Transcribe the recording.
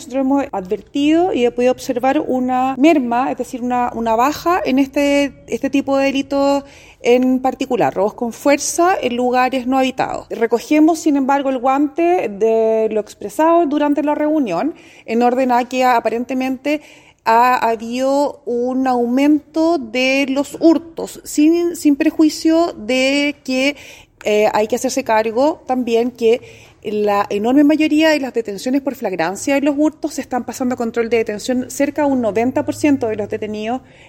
Nosotros hemos advertido y he podido observar una merma, es decir, una baja en este tipo de delitos en particular, robos con fuerza en lugares no habitados. Recogemos, sin embargo, el guante de lo expresado durante la reunión en orden a que aparentemente ha habido un aumento de los hurtos, sin prejuicio de que hay que hacerse cargo también que la enorme mayoría de las detenciones por flagrancia de los hurtos se están pasando a control de detención. Cerca de un 90% de los detenidos